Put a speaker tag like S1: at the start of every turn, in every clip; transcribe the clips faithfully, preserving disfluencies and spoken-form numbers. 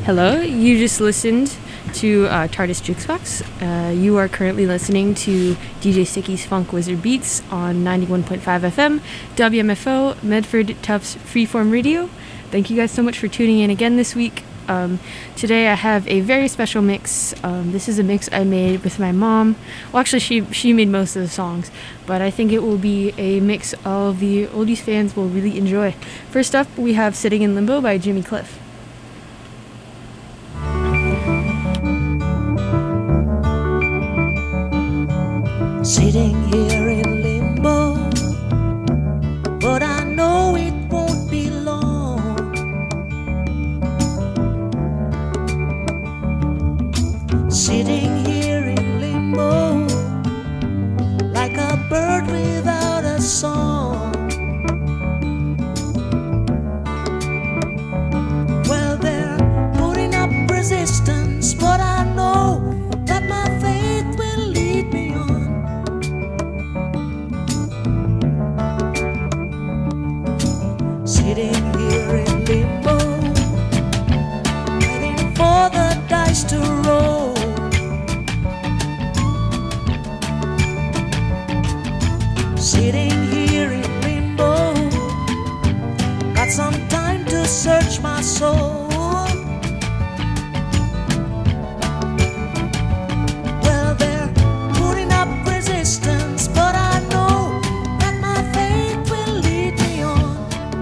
S1: Hello, you just listened to uh, TARDIS Jukebox. Uh, you are currently listening to D J Sticky's Funk Wizard Beats on ninety-one point five F M, W M F O, Medford Tufts Freeform Radio. Thank you guys so much for tuning in again this week. Um, today I have a very special mix. Um, this is a mix I made with my mom. Well, actually, she she made most of the songs, but I think it will be a mix all of the oldies fans will really enjoy. First up, we have Sitting in Limbo by Jimmy Cliff.
S2: Sitting here in limbo, but I know it won't be long. Sitting here in limbo, like a bird without a song. Well, they're putting up resistance, but I know that my faith will lead me on. Sitting here in limbo, waiting for the dice to roll. Sitting here in limbo, got some time to search my soul. Well, they're putting up resistance, but I know that my faith will lead me on.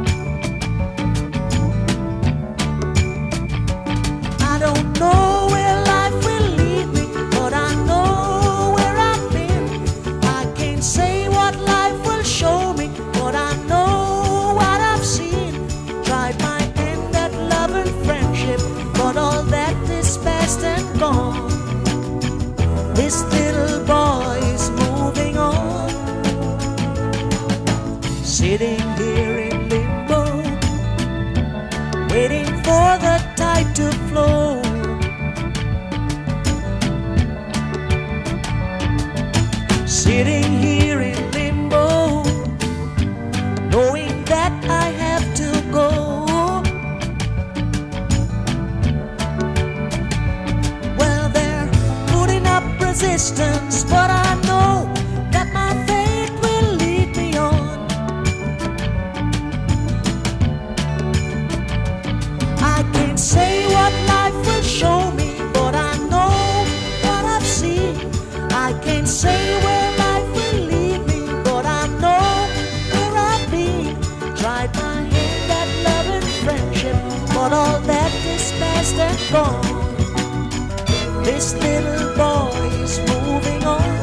S2: I don't know where life will lead me, but I know where I've been. I can't say what life will show me, but I know what I've seen. Tried my hand at love and friendship, but all that is past and gone. This little boy is moving on. Sitting here in limbo, waiting for the tide to flow. Sitting here in limbo, knowing that I have to go. Well, they're putting up resistance, but I know that my faith will lead me on. I can't say what life will show me, but I know what I've seen. I can't say where life will lead me, but I know where I've been. Tried my hand at love and friendship, but all that is past and gone. This little boy is moving on.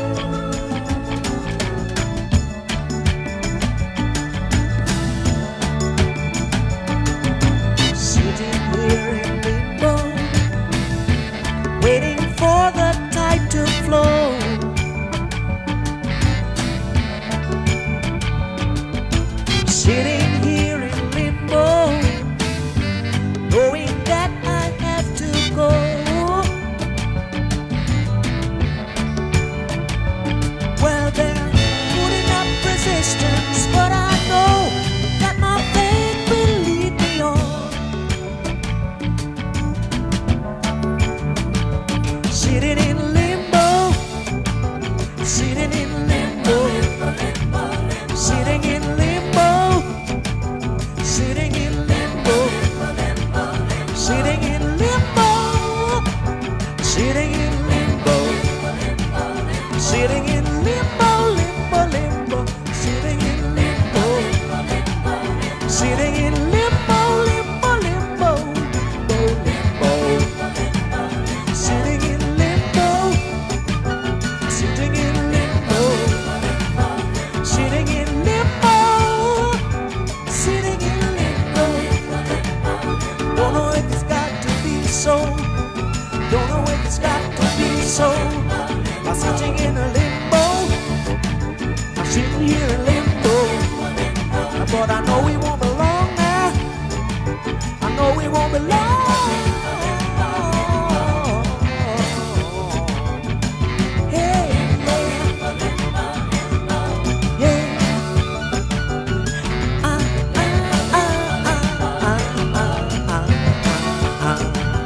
S2: Sitting here in limbo, waiting for the tide to flow. Sitting here in limbo, knowing that I have to go. Well, they're putting up resistance, but I know that my faith will lead me on. Sitting in limbo, sitting in limbo, sitting in limbo, sitting in limbo, sitting in limbo, sitting in limbo, sitting in limbo, limbo, limbo, sitting in limbo, sitting in limbo, limbo, limbo, limbo, limbo, sitting in limbo, sitting in limbo, sitting in limbo, sitting in limbo. Don't know if it's got to be so. Don't know if it's got to be so. I'm sitting in a limbo. I'm sitting here in limbo. But I know we won't belong now. I know we won't belong. Hey, yeah. Yeah. Ah, ah, ah, ah, ah, ah, ah, ah, ah.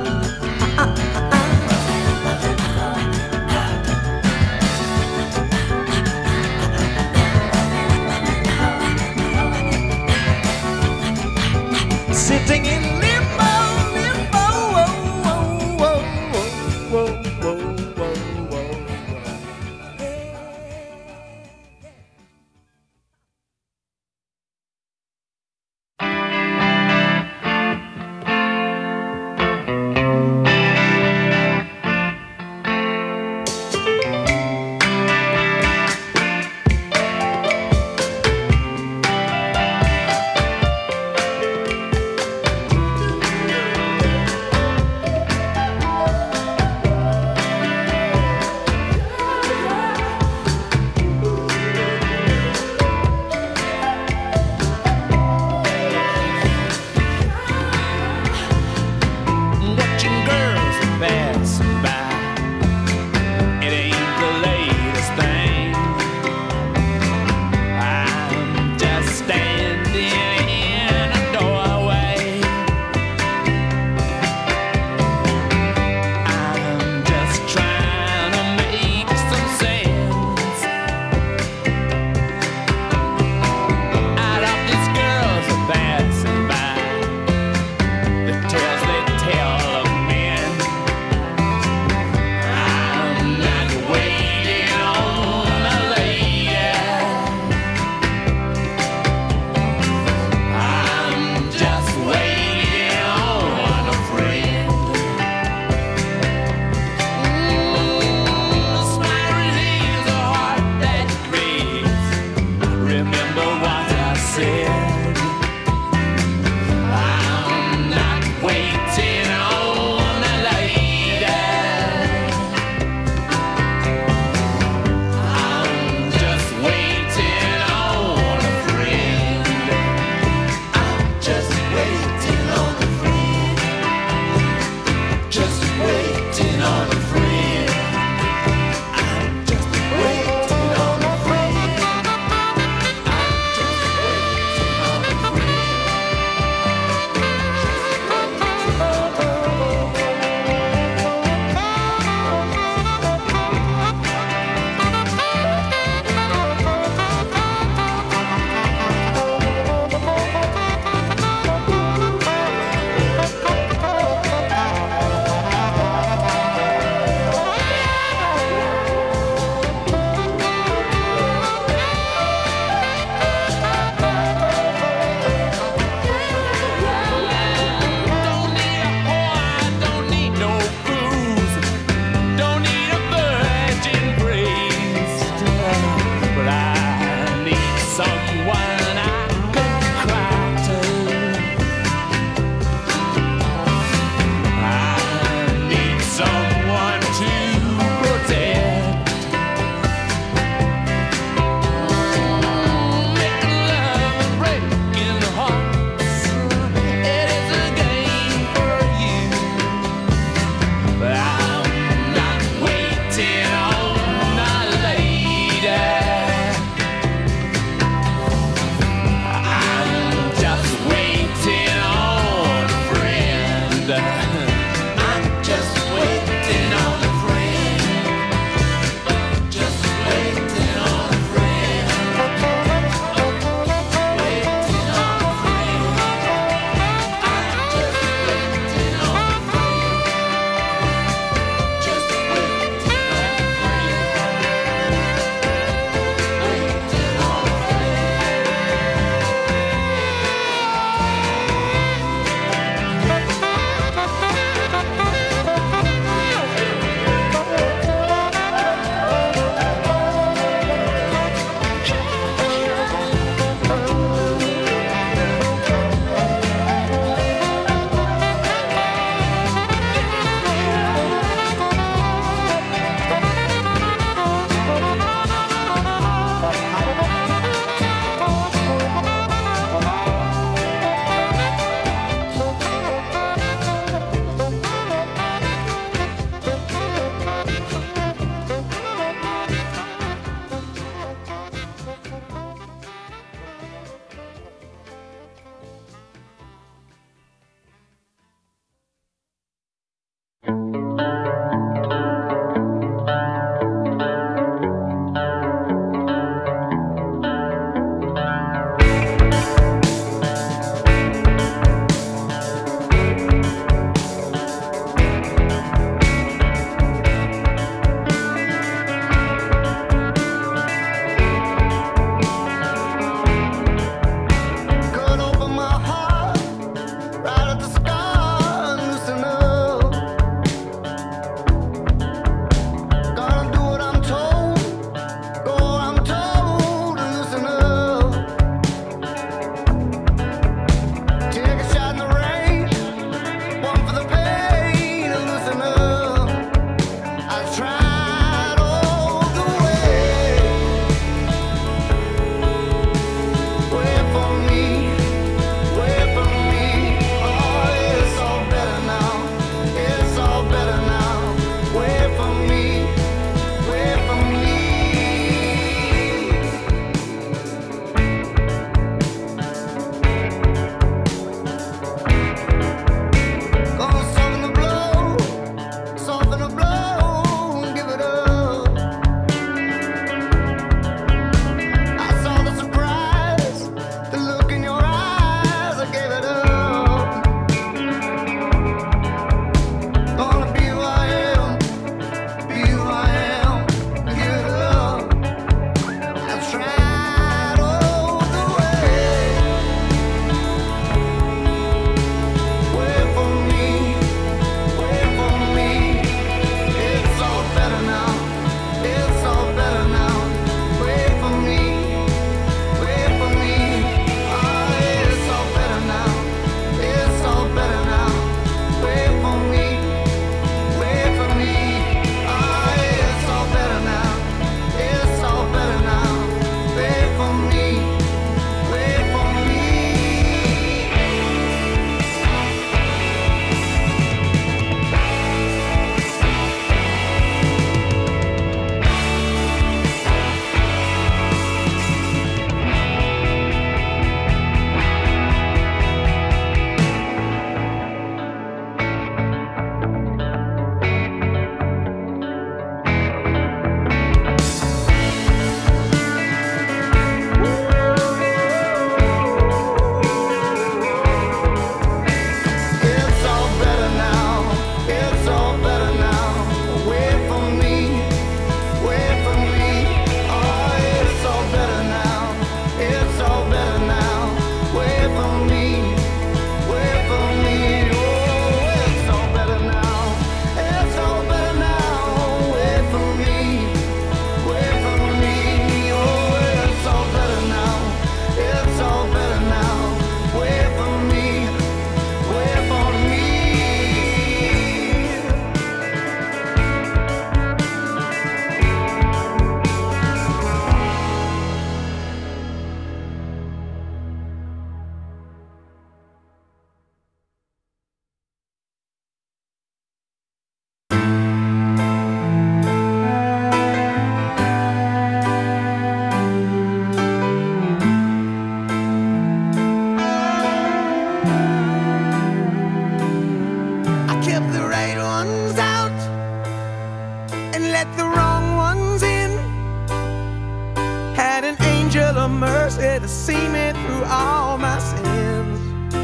S3: let the wrong ones in. Had an angel of mercy to see me through all my sins.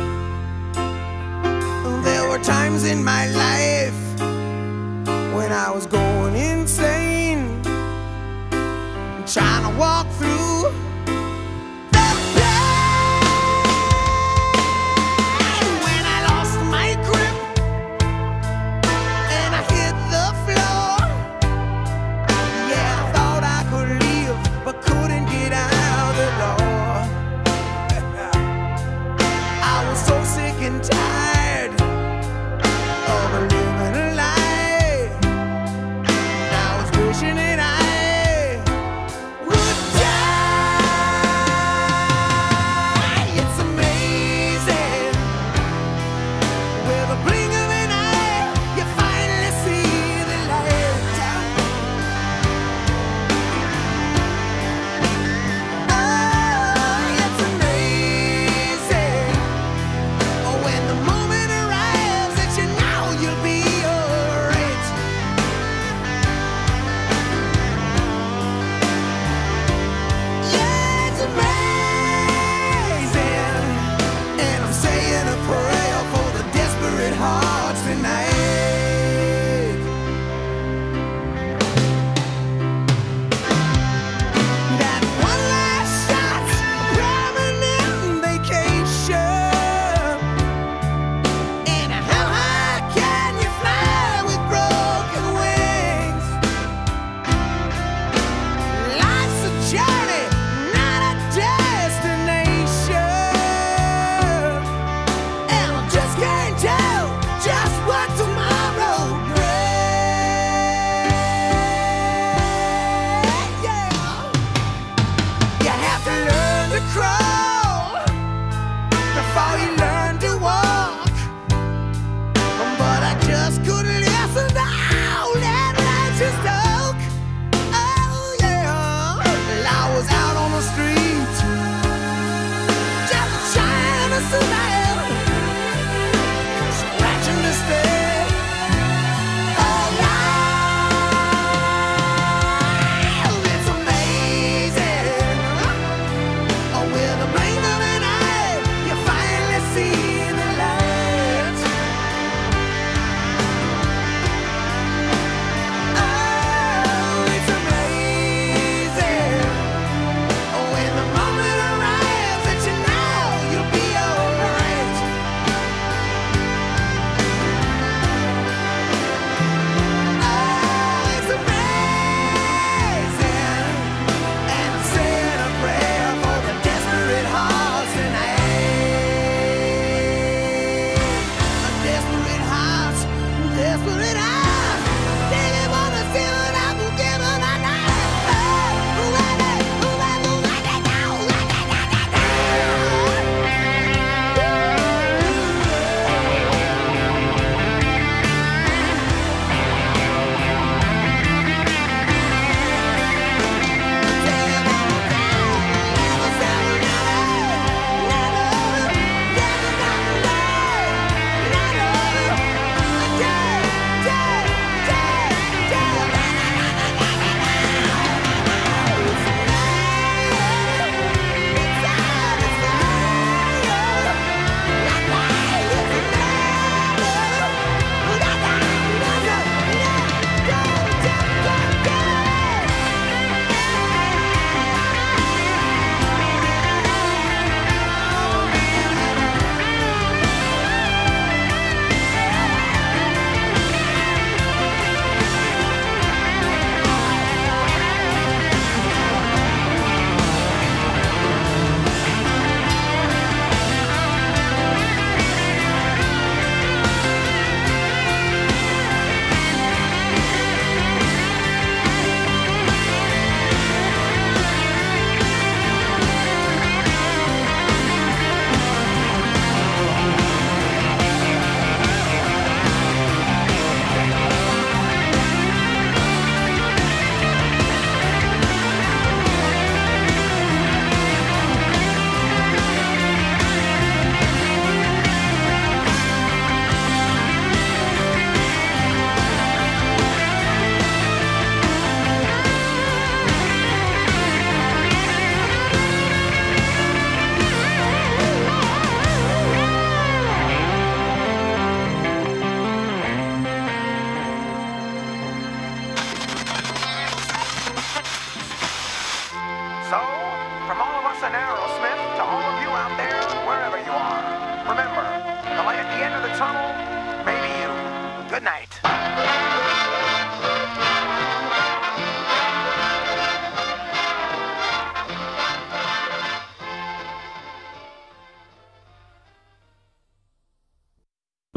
S3: There were times in my life when I was going insane, trying to walk through the pain. When I lost my grip and I hit the floor, yeah, I thought I could leave but couldn't get out the door. I was so sick and tired of living a lie. I was wishing that I would die.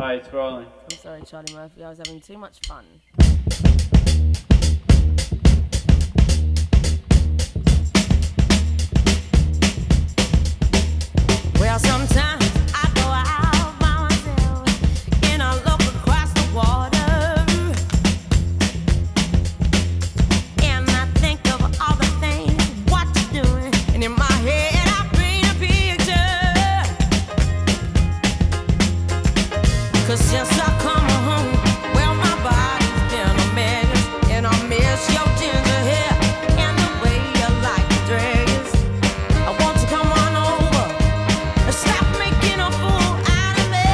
S4: Hi, it's rolling.
S5: I'm sorry, Charlie Murphy. I was having too much fun. Well, sometimes I go out by myself and I look across the water, and I think of all the things what you're doing, and in my head I paint a picture. 'Cause since I come home, well, my body's been a mess, and I miss your ginger hair and the way you like the dress. I want you to come on over. Stop making a fool out of me.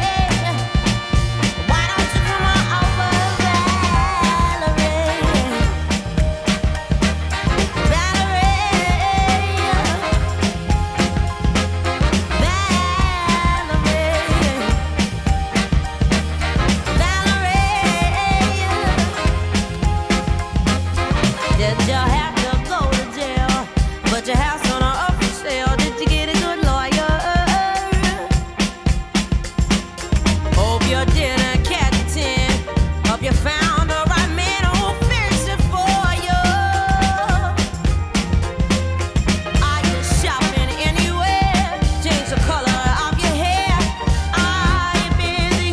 S5: Why don't you come on over, Valerie? Valerie, Valerie, did you have to go to jail? But your house on a up for sale. Did you get a good lawyer? Hope you didn't catch a tin. Hope you found the right man who'll fix it for you. Are you shopping anywhere? Change the color of your hair. Are you busy?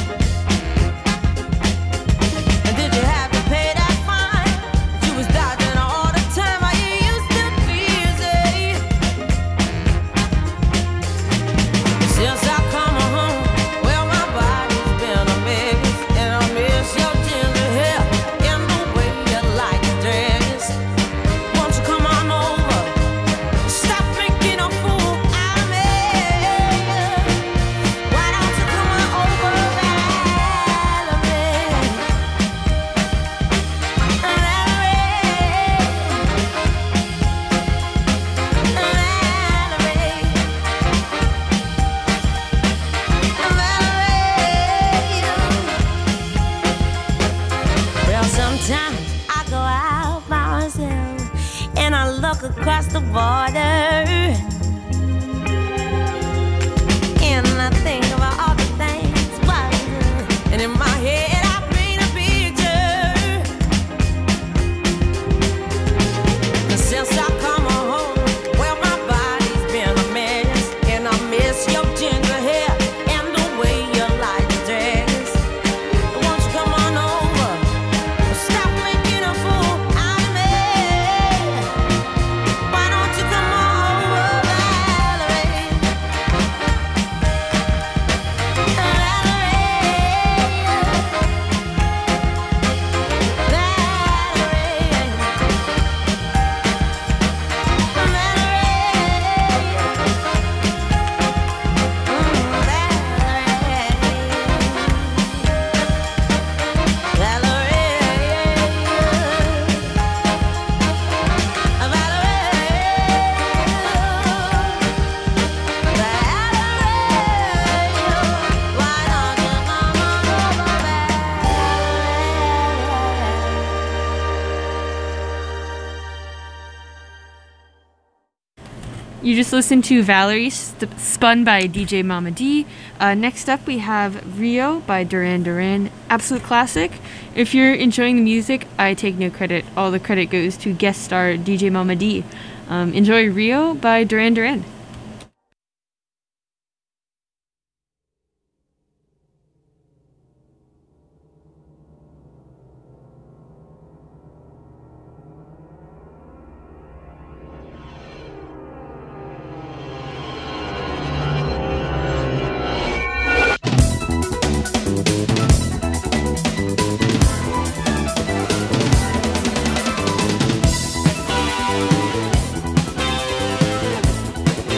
S5: And did you have to pay that fine? You was dodging all the time. Are you used to busy? Since I come home, well, my body's been a mess, and I miss your ginger hair and the way you like the dress. Won't you come on over? Stop making a fool out of me. Why don't you come on over, Valerie? Well, sometimes I go out by myself and I look across the border, and I think about all the things what I do. And in my head I paint a picture. 'Cause since I come home, well, my body's been a mess, and I miss your ginger hair and the way you like the dress. Won't you come on over? Stop making a fool out of me. Why don't you come on over, Valerie?
S1: You just listened to Valerie, st- spun by D J Mama D. Uh, next up, we have Rio by Duran Duran, absolute classic. If you're enjoying the music, I take no credit. All the credit goes to guest star D J Mama D. Um, enjoy Rio by Duran Duran.
S2: Valerie,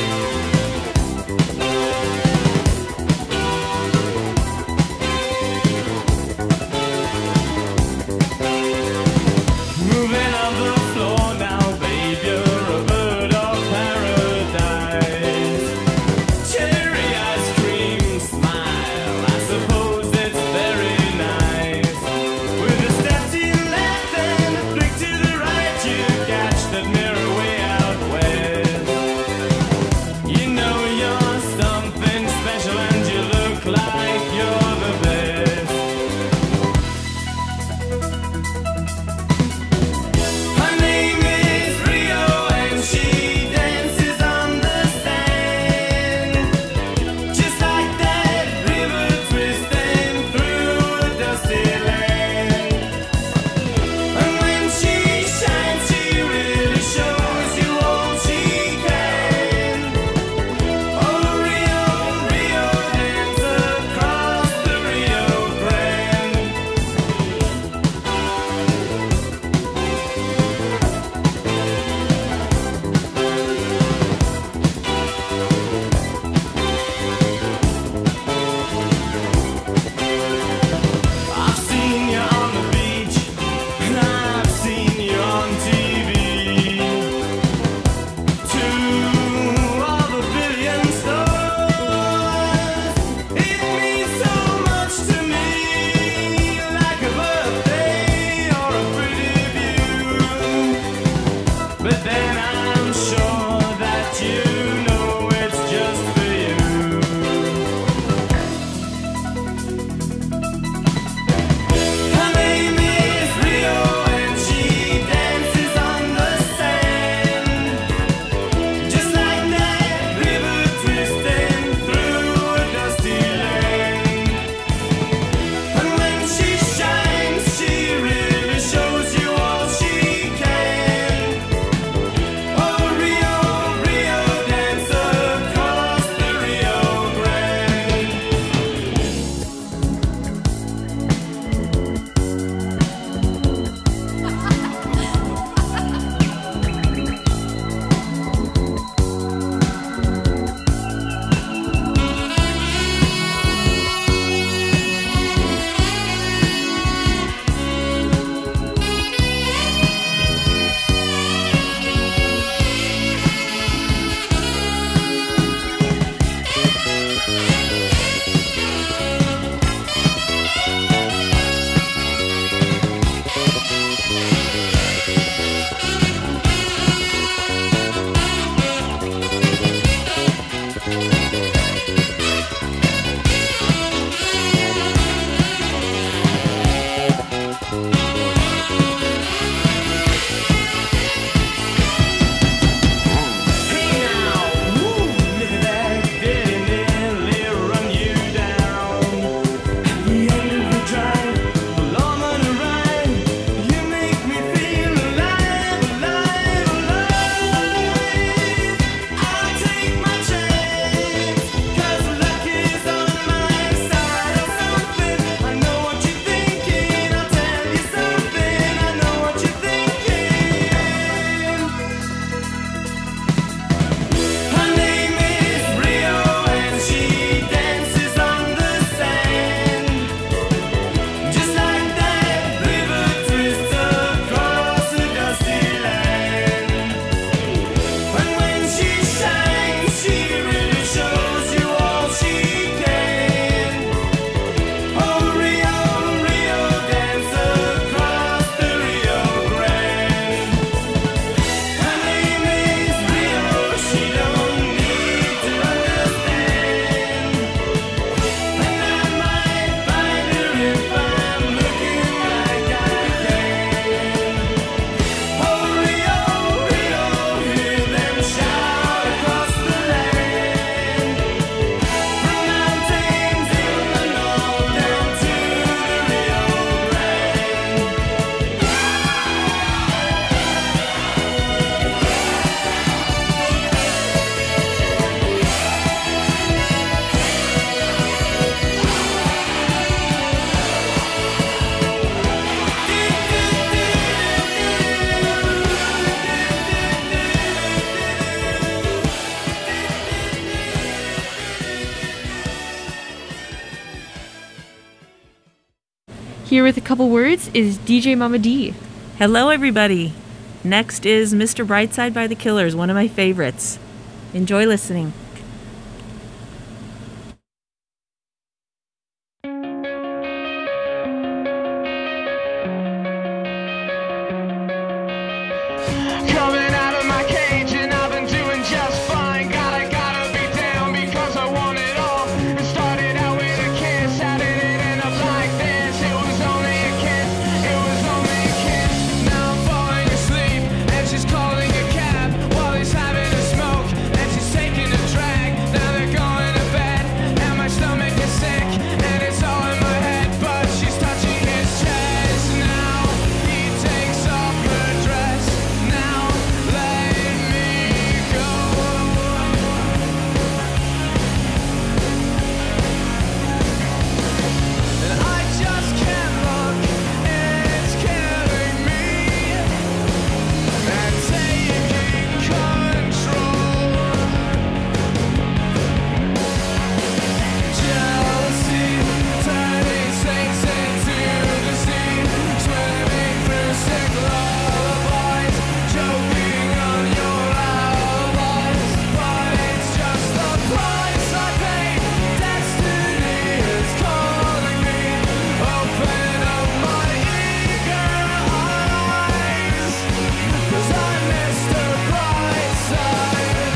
S1: Here with a couple words is D J Mama D.
S4: Hello, everybody. Next is Mister Brightside by the Killers, one of my favorites. Enjoy listening.
S6: Coming out of my cage and I've been doing just fine. Gotta, gotta be down because I want it all. It started out with a kiss, how did it end up like this? It was only a kiss, it was only a kiss. Now I'm falling asleep and she's calling a cab while he's having a smoke and she's taking a drag. Now they're going to bed and my stomach is sick and it's all in my head, but she's touching his chest. Now he takes off her dress. Now let me go. And I just can't look, it's killing me. And taking control. Jealousy turning saints into the sea, swimming through sick lullabies, choking on your alibis. But it's just the price I pay. Destiny is calling me. Open up my eager eyes, 'cause I missed the bright side.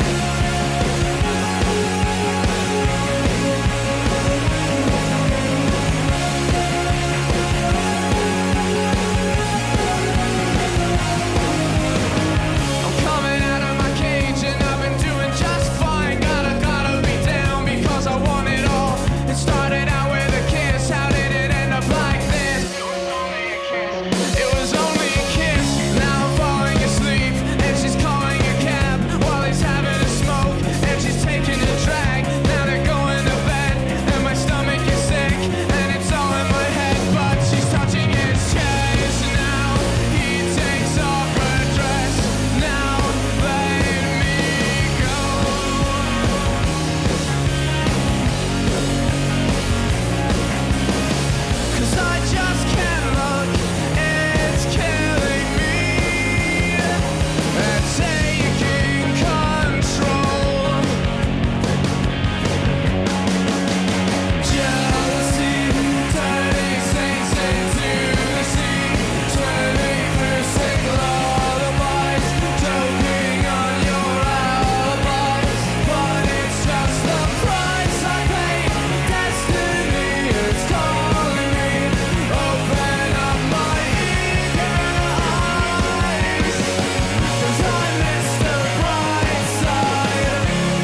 S6: I'm coming out of my cage and I've been doing just fine. Gotta, gotta be down because I want it all. It started out with a kiss, how did it end up like this? It was only a kiss, it was only a kiss. Now I'm falling asleep and she's calling a cab while he's having a smoke and she's taking a drag. Now they're going to bed and my stomach is sick and it's all in my head, but she's touching his chest. Now he takes off her dress. Now let me go. 'Cause I just can't look, it's killing me. And taking control. Jealousy turning saints into the sea, swimming through sick lullabies, choking on your alibis. But it's just the price I pay. Destiny is calling me. Open up my eager eyes, 'cause I missed the bright side.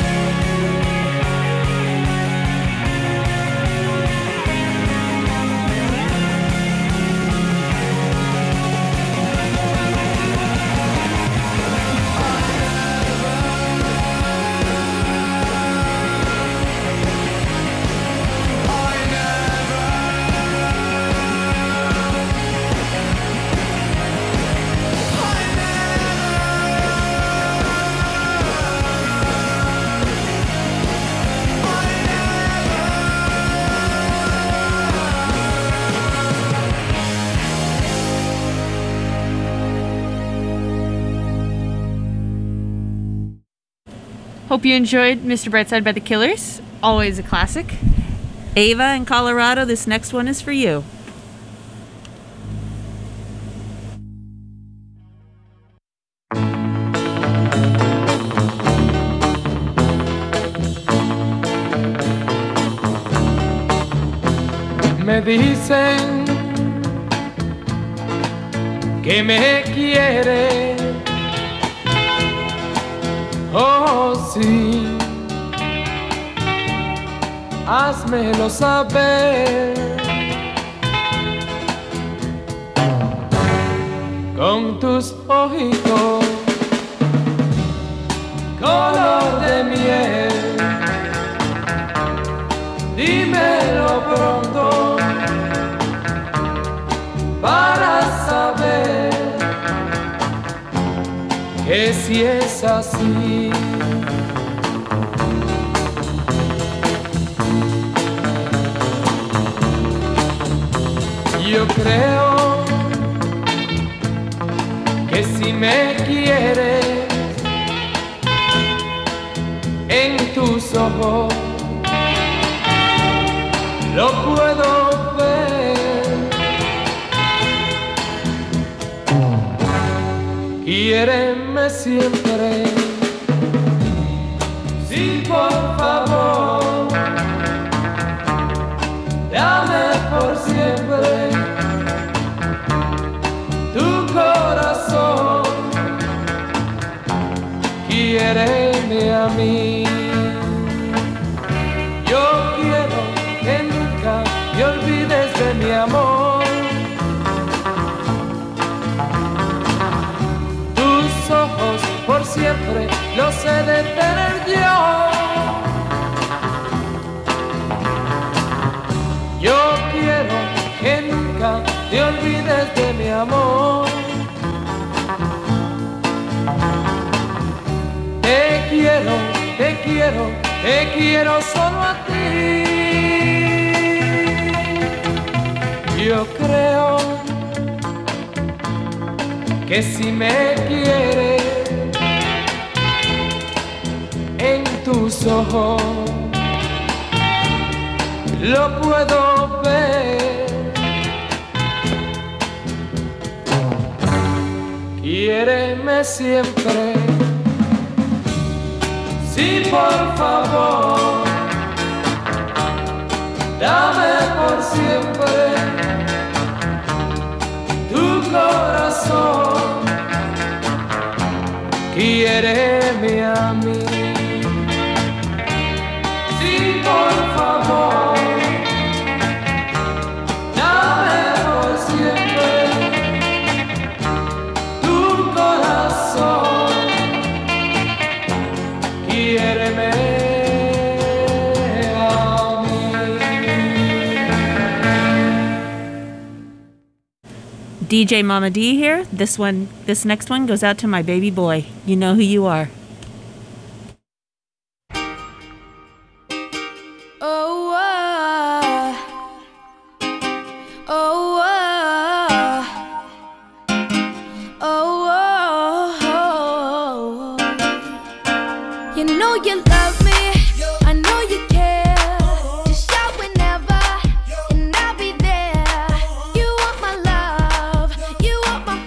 S1: Hope you enjoyed Mister Brightside by the Killers. Always a classic.
S4: Ava in Colorado, this next one is for you.
S6: Me dicen que me quiere, oh sí, házmelo saber con tus ojitos color de miel. Dímelo pronto para saber que si es así. creo que si me quieres en tus ojos lo puedo ver. Quiéreme siempre, sí, por favor, dame por siempre tu corazón, quiéreme a mí. Yo quiero que nunca te olvides de mi amor. Tus ojos por siempre los he de tener yo. Yo quiero que nunca te olvides de mi amor. Te quiero, te quiero, te quiero solo a ti. Yo creo que si me quieres en tus ojos lo puedo ver. Quiéreme siempre, sí, por favor, dame por siempre tu corazón, quiéreme a mí. Sí, por favor, dame por siempre tu corazón, quiéreme a mí.
S4: D J Mama D here. This one, this next one goes out to my baby boy. You know who you are.
S7: Oh, oh, oh, oh, oh, oh. You know you love me, I know you care. Just shout whenever, and I'll be there. You want my love, you want my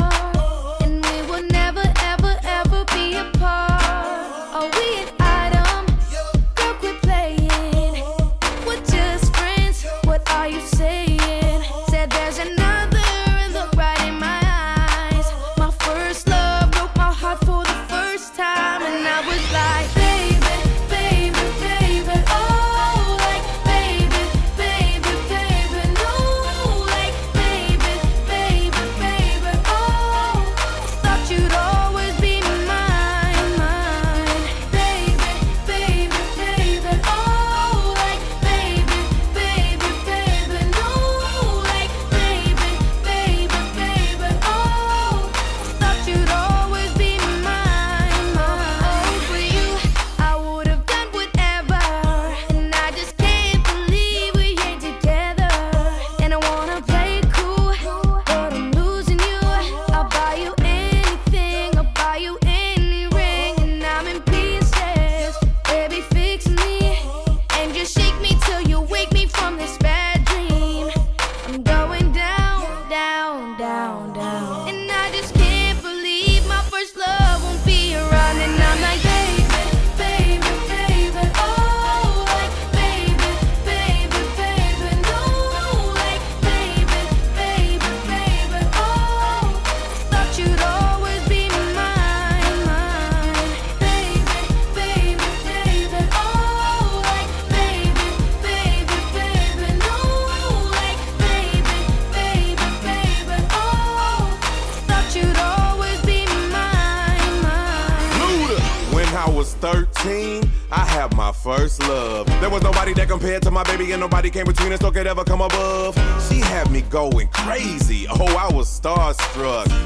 S7: heart, and we will never, ever, ever be apart. Are we an item? Girl, quit playing. We're just friends, what are you saying? Said there's another, look right in my eyes. My first love broke my heart for the first time, and I was like, baby, baby, baby, oh, like, baby, baby, baby, no, like, baby, baby, baby, oh, thought you'd always be mine, mine, baby, baby, baby, oh, like, baby, baby, baby, no, like, baby, baby, baby, oh, thought you'd always be mine, mine. For you, I would have done whatever, and I just can't believe we ain't together. And I wanna play it cool, but I'm losing you. I'll buy you anything, I'll buy you any ring, and I'm in pieces. Baby, fix me, and just shake me till you wake me from this bad dream. I'm going down, down, down, down, and I just can't believe my first love won't be around. And I'm like, baby, baby, baby, oh, like, baby, baby, baby, no, like, baby, baby, baby, oh, thought you'd always be mine, mine, baby, baby, baby, oh, like, baby, baby, baby, no, like, baby, baby, baby, oh, thought you'd always be mine, mine.
S8: Luda. When I was thirteen, I had my first love. There was nobody that compared to my baby, and nobody came between us or could ever come above. She had me going crazy. Oh, I was starstruck. She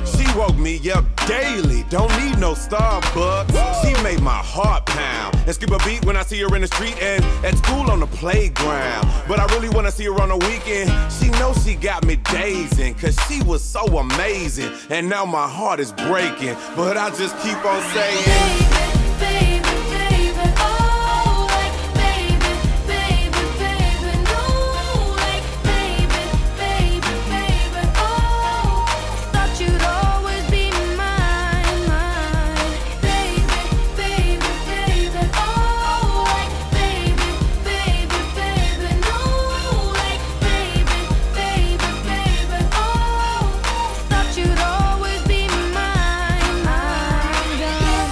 S8: woke me up daily, don't need no Starbucks. She made my heart pound and skip a beat when I see her in the street and at school on the playground. But I really wanna see her on the weekend. She knows she got me dazing, cause she was so amazing. And now my heart is breaking, but I just keep on saying,
S7: Baby, baby, oh, like baby, baby, baby, no, like baby, baby, baby, oh, thought you'd always be mine, mine, baby, baby, baby, oh, like baby, baby, baby, no, like baby, baby, baby, oh, thought you'd always be mine, mine, God.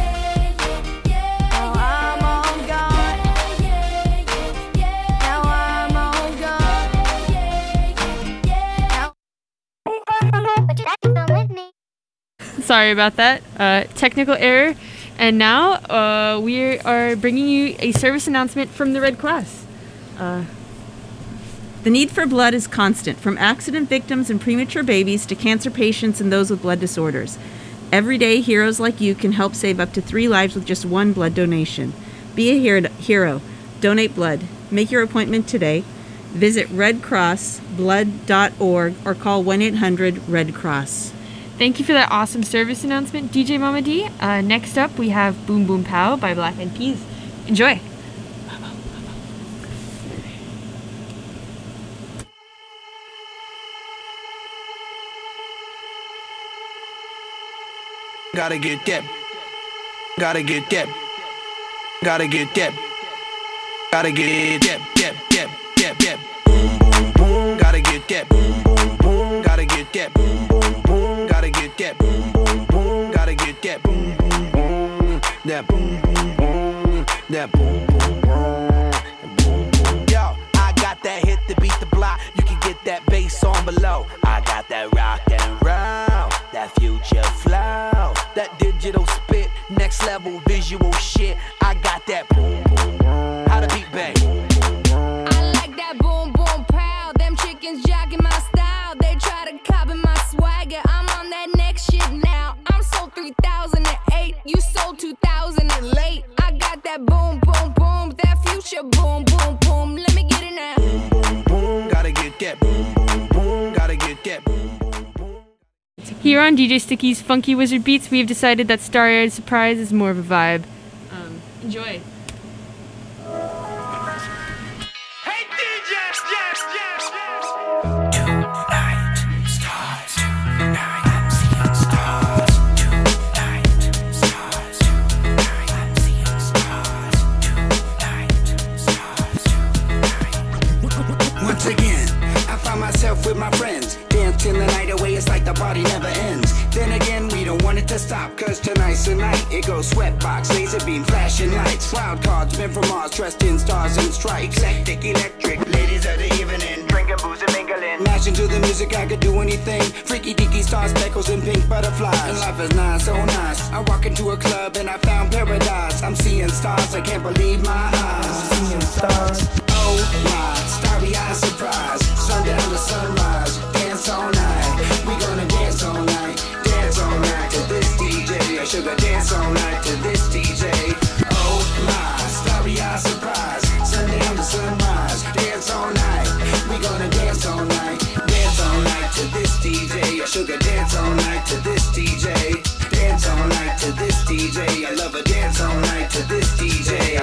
S7: Now I'm on God. Now I'm on God. Now
S1: Sorry about that. Uh, technical error. And now uh, we are bringing you a service announcement from the Red Cross. Uh,
S4: The need for blood is constant, from accident victims and premature babies to cancer patients and those with blood disorders. Every day, heroes like you can help save up to three lives with just one blood donation. Be a hero. hero. Donate blood. Make your appointment today. Visit red cross blood dot org or call one eight hundred red cross.
S1: Thank you for that awesome service announcement, D J Mama D. Uh, next up, we have Boom Boom Pow by Black Eyed Peas. Enjoy.
S3: Gotta get that. Gotta get that. Gotta get that. Gotta get that. That. That. That. That. Boom boom boom. Gotta get that. Boom boom boom. Gotta get that. Boom boom boom. Gotta get that. Boom boom boom. Gotta get that. Boom boom boom. That boom boom boom. That boom boom boom. Yo, I got that hit to beat the block. You can get that bass on below. I got that rock and roll, that future flow, that digital spit, next level visual shit. I got that boom boom boom. How to beat bang.
S7: I like that boom boom pow. Them chickens jacking my style. They try to copy my swagger. I'm on that next shit now. I'm sold three thousand eight. You sold two thousand and late. I got that boom boom boom. That future boom boom boom. Let me get it now.
S3: Boom boom boom. Gotta get that boom boom boom. Gotta get that boom boom boom.
S1: Here on D J Sticky's Funky Wizard Beats, we have decided that Starry-Eyed Surprise is more of a vibe. Um, enjoy.
S6: Hey D J, yes, yes, yes.
S3: Tonight, stars. Tonight, I'm seeing stars. Tonight, stars. Tonight, I'm seeing stars. Tonight, stars. Once again, I find myself with my friends, dancing the night away. It's like the party never ends. Then again, we don't want it to stop, cause tonight's the night. It goes sweatbox, laser beam, flashing lights, wild cards, men from Mars, dressed in stars and stripes. Eclectic, electric, ladies of the evening, drinking booze and mingling. Mashing to the music, I could do anything. Freaky deaky stars, speckles and pink butterflies. And life is nice, so nice. I walk into a club and I found paradise. I'm seeing stars, I can't believe my eyes. Seeing stars. Oh my, starry-eyed surprise. Sundown to sunrise, dance all night. We gonna dance all night, dance all night to this D J. I sugar dance all night to this D J. Oh my, starry-eyed surprise. Sundown to sunrise, dance all night. We gonna dance all night, dance all night to this D J. I sugar dance all night to this D J. Dance all night to this D J. I love a dance all night to this D J.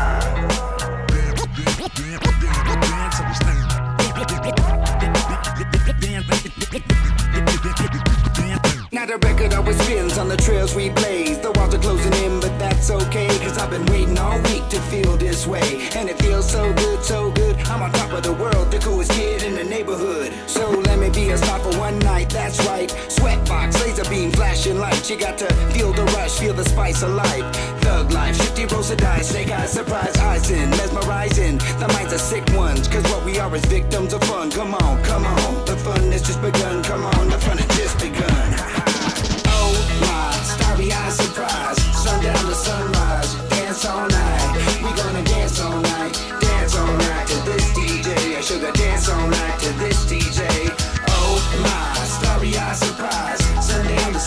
S3: Now the record always spins on the trails we blaze. The walls are closing in, but that's okay, cause I've been waiting all week to feel this way. And it feels so good, so good. I'm on top of the world, the coolest kid in the neighborhood. So let me be a star for one night, that's right. Sweatbox, laser beam, flashing lights. You got to feel the rush, feel the spice of life. Thug life, shifty rolls of dice, snake eyes, surprise eyes in, mesmerizing. The minds are sick ones, cause what we are is victims of fun. Come on, come on, the fun has just begun. Come on, the fun has just begun. Oh my, starry-eyed surprise. Sundown to sunrise, dance all night. We gonna dance all night, dance all night to this D J. I sugar dance all night to this D J. Oh my, starry-eyed surprise. Sundown to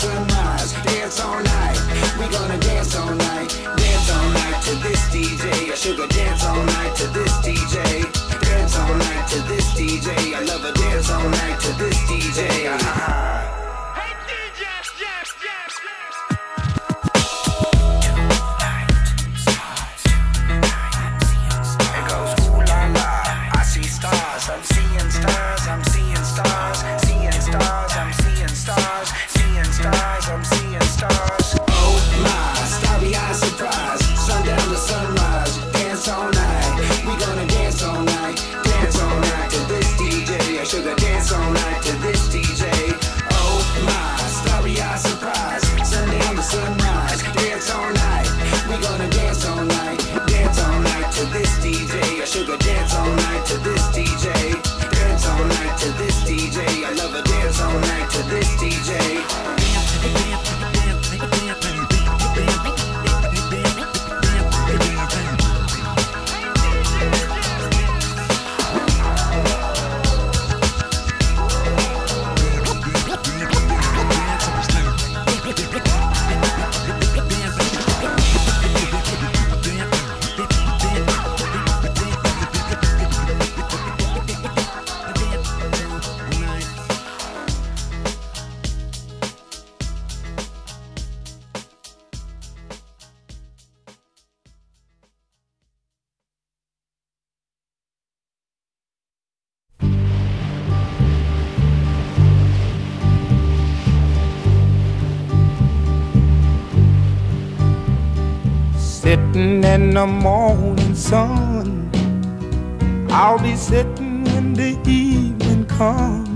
S9: sitting in the morning sun. I'll be sitting when the evening comes,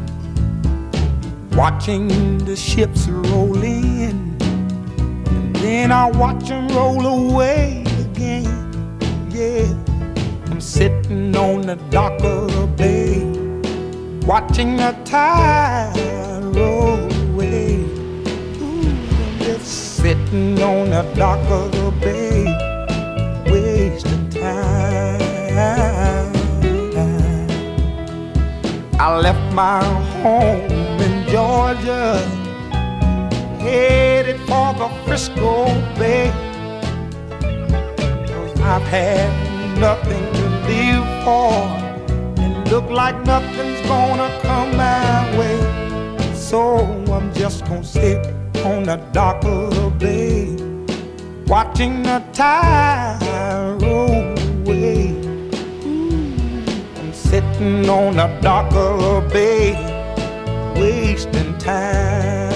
S9: watching the ships roll in, and then I'll watch them roll away again. Yeah, I'm sitting on the dock of the bay, watching the tide roll away. Ooh, I'm just sitting on the dock of the bay, wasting time. I left my home in Georgia, headed for the Frisco Bay, 'cause I've had nothing to live for, and look like nothing's gonna come my way. So I'm just gonna sit on the dock of the bay, watching the tide roll away. Ooh, I'm sitting on the dock of the bay, wasting time.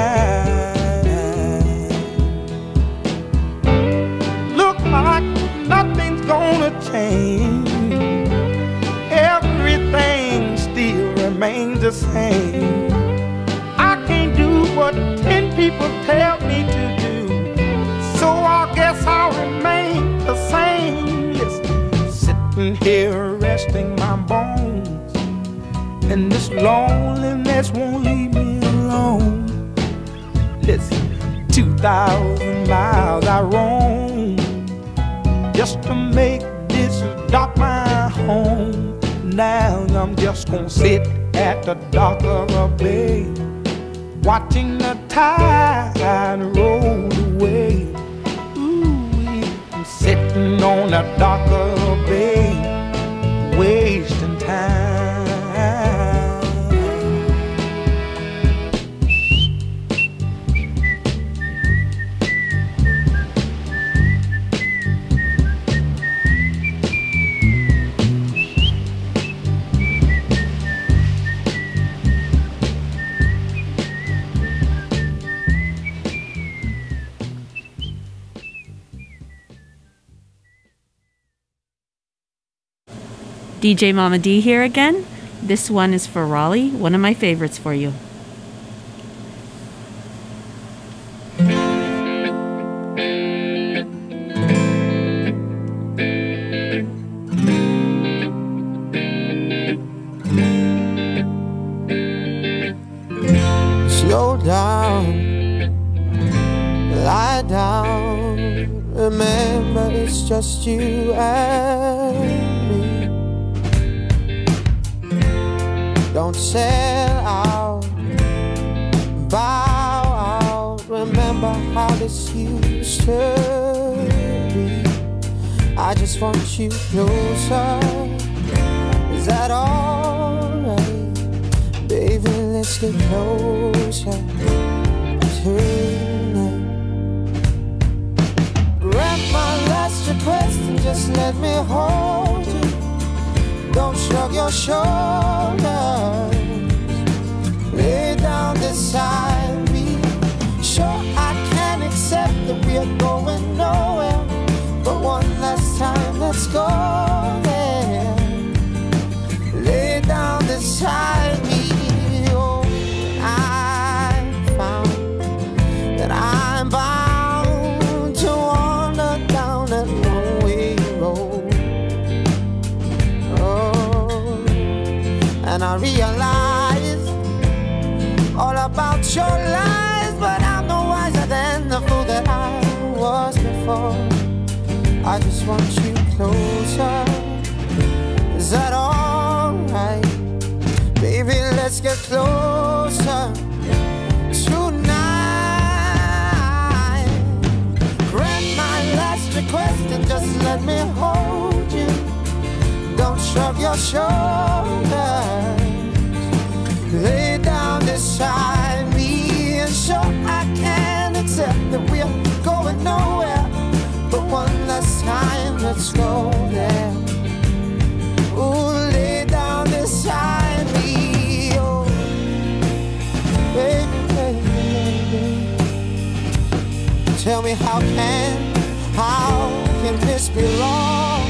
S9: Look like nothing's gonna change, everything still remains the same. I can't do what ten people tell me to do, so I guess I'll remain the same. Listen, sitting here resting my bones, and this loneliness won't leave me alone. Listen, two thousand miles I roam just to make this dock my home. Now I'm just gonna sit at the dock of a bay, watching the tide roll away. Ooh, I'm sitting on the dock of a bay, wasting time.
S4: D J Mama D here again. This one is for Raleigh, one of my favorites for you.
S10: Slow down, lie down, remember it's just you and me. Don't sell out, bow out, remember how this used to be. I just want you closer, is that alright? Baby, let's get closer tonight. Grant my last request and just let me hold you. Don't shrug your shoulders, lay down beside me. Sure, I can accept that we're going nowhere, but one last time, let's go there. Lay down beside me. Oh, I found that I'm bound to wander down that one-way road. And I realize all about your lies, but I'm no wiser than the fool that I was before. I just want you closer, is that alright? Baby, let's get closer tonight. Grant my last request and just let me hold you. Don't shrug your shoulders, lay down beside me. And sure, I can accept that we're going nowhere, but one last time, let's go there. Ooh, lay down beside me. Oh, baby, baby, baby. Tell me, how can How can this be wrong?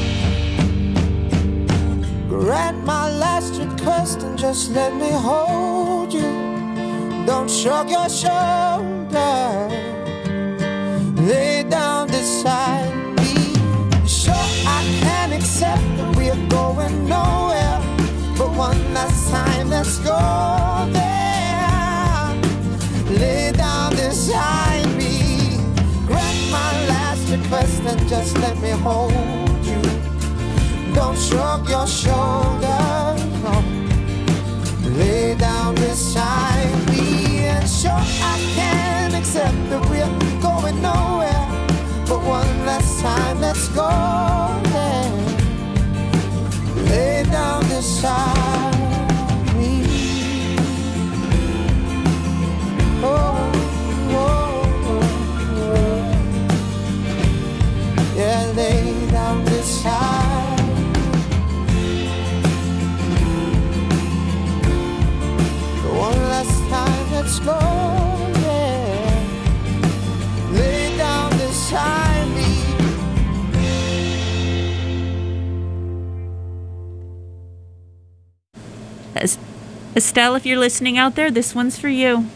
S10: Grant my last request and just let me hold you. Don't shrug your shoulders. Lay down beside me. Sure, I can accept that we are going nowhere, but one last time, let's go there. Lay down beside me. Grant my last request and just let me hold you. Don't shrug your shoulders, no. Lay down beside me. And sure, I can accept that we're going nowhere, but one last time, let's go there. Lay down beside me. Oh, oh, oh, oh. Yeah, lay down beside. One last time, let's go there. Lay down beside me.
S4: Es- Estelle, if you're listening out there, this one's for you.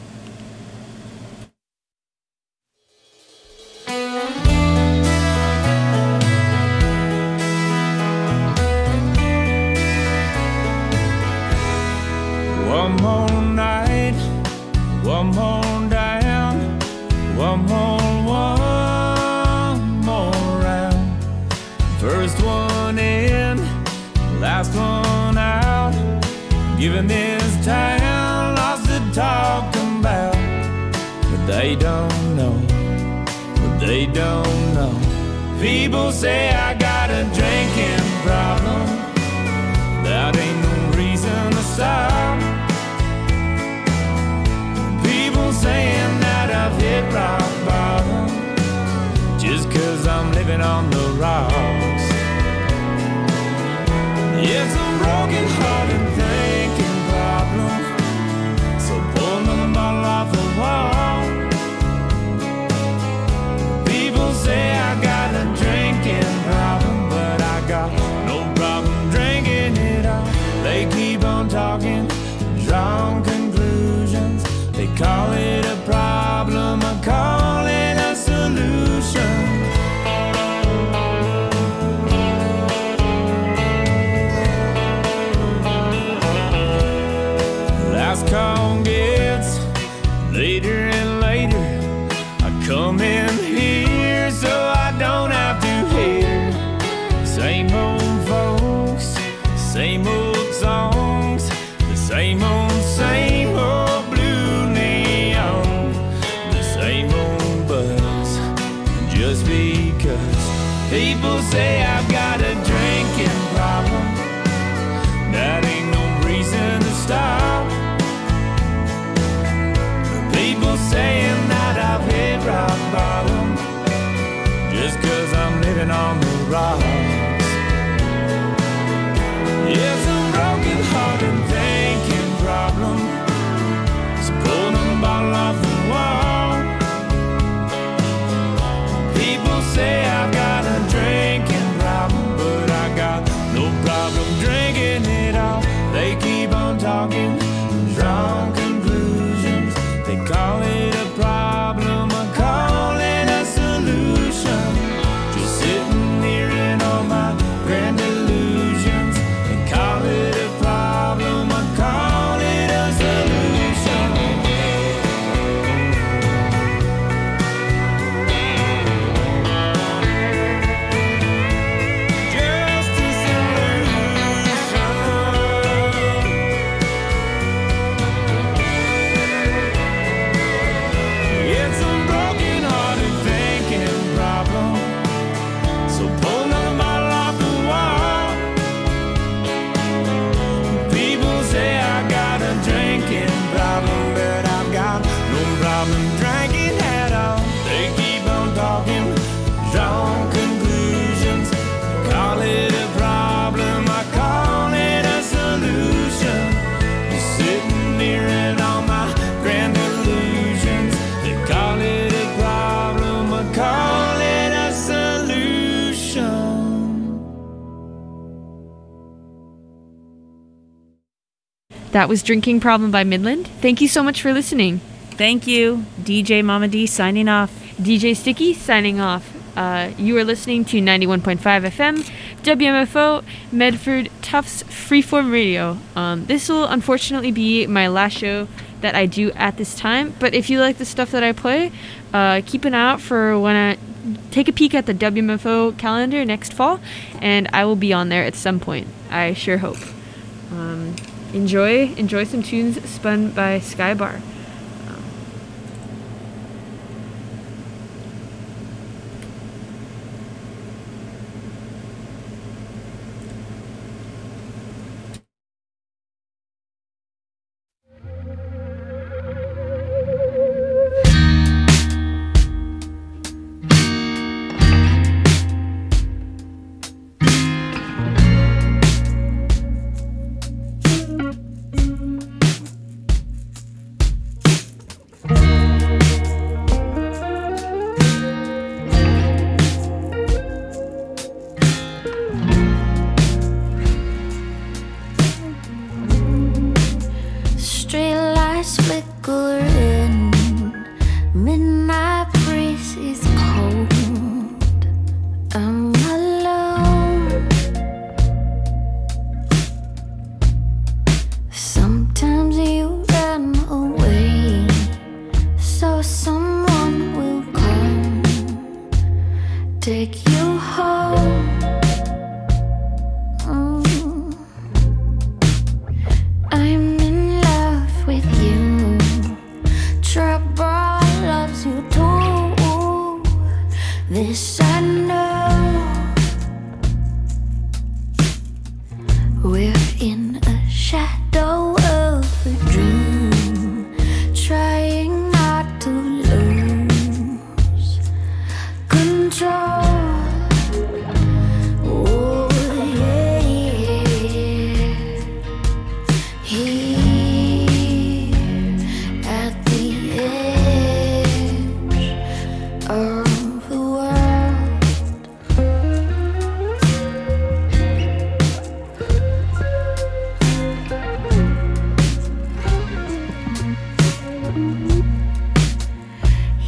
S6: One more night, one more down, one more, one more round. First one in, last one out. Giving this town lots to talk about, but they don't know, but they don't know. People say I got a drinking problem, that ain't no reason to stop. People saying that I've hit rock bottom, just cause I'm living on the rocks. It's a broken hearted thinking problem, so pull another bottle off the wall. People say I got a drinking problem, but I got no problem drinking it all. They keep on talking, drawing conclusions. They call it a problem, I call it a solution. Last call gets later and later. I come in here so I don't have to hear same old folks, same old songs, the same old, same old blue neon, the same old buzz. Just because people say I've got a drinking problem, that ain't no reason to stop. People saying that I've hit rock bottom, just cause I'm living on the rocks. It's a broken hearted thinking problem, so pull another bottle off the wall. People say I got a drinking problem, but I got no problem drinking it all. They keep on talking, drawing conclusions. They call it a problem, I call it a solution. Just sitting here in
S1: That was Drinking Problem by Midland. Thank you so much for listening.
S4: Thank you. D J Mama D signing off.
S1: D J Sticky signing off. Uh, you are listening to ninety-one point five F M, W M F O, Medford Tufts Freeform Radio. Um, this will unfortunately be my last show that I do at this time, but if you like the stuff that I play, uh, keep an eye out for when I take a peek at the W M F O calendar next fall, and I will be on there at some point. I sure hope. Um, enjoy, enjoy some tunes spun by Skybar.
S7: This I know.